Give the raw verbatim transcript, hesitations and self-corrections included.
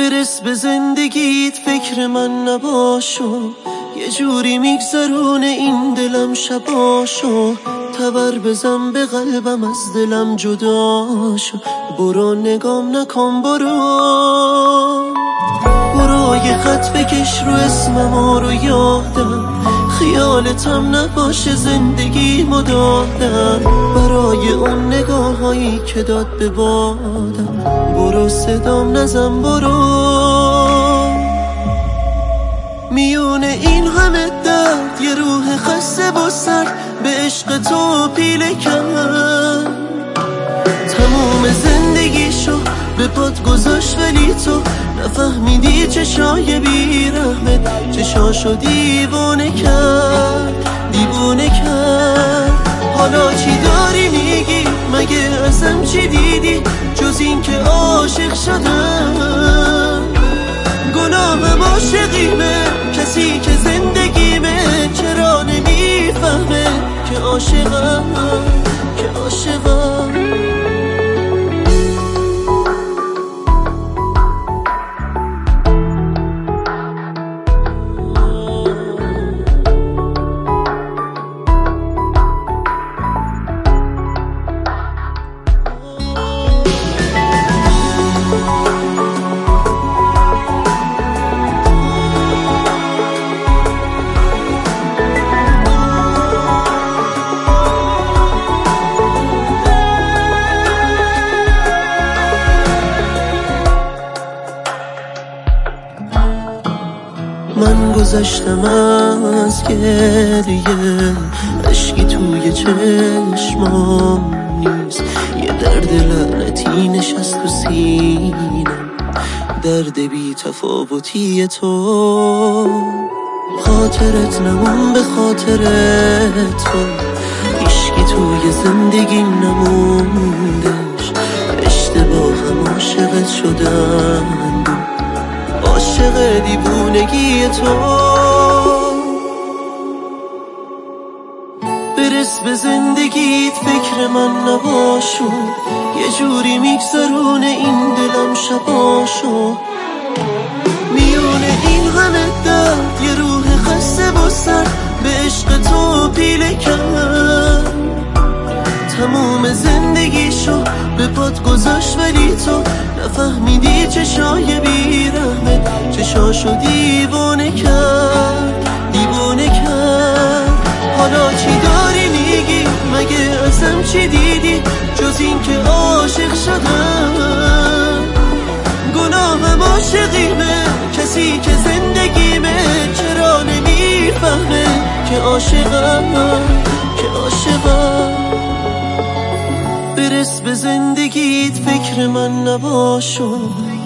برس به زندگیت فکر من نباشو، یه جوری میگذرونه این دلم شباشو. تبر بزن به قلبم از دلم جداشو، برو نگام نکن برو. برو یه خط بکش رو اسمم رو یادم، خیالتم نباشه زندگی مدادم. برای اون نگاه هایی که داد به بادم، برو صدام نزن برو. میونه این همه درد یه روح خسته و سرد به عشق تو پیله کرد. تموم زندگیشو به پات گذاشت ولی تو نفهمیدی چشای بیرحمت چشاشو دیوونه کرد دیوونه کرد. حالا چی داری میگی؟ مگه ازم چی دیدی جز این که عاشق شدم؟ گناهم عاشقیمه، کسی که زندگیمه چرا نمیفهمه که عاشقم که عاشقم. من گذشتم از گریه، اشکی توی چشمام نیست. یه درد لعنتی نشست تو سینم، درد بی تفاوتی تو. خاطرت نمون به خاطر تو، هیچکی توی زندگی نموندش. اشتباهم عاشقت شدم، عاشق دیوونگی تو. برس به زندگیت فکر من نباشو، یه جوری میگذرونه این دلم شباشو. میونه این همه درد یه روح خسته و سر به عشق تو پیله کرد. تموم زندگیشو به پات گذاشت ولی تو نفهمیدی چشای بیرحمت چشاشو دیوونه کرد دیوونه کرد. حالا چی داری میگی؟ مگه ازم چی دیدی جز این که عاشق شدم؟ گناهم عاشقیمه، کسی که زندگیمه چرا نمیفهمه که عاشقم که عاشقم. برس به زندگیت فکر من نباشو،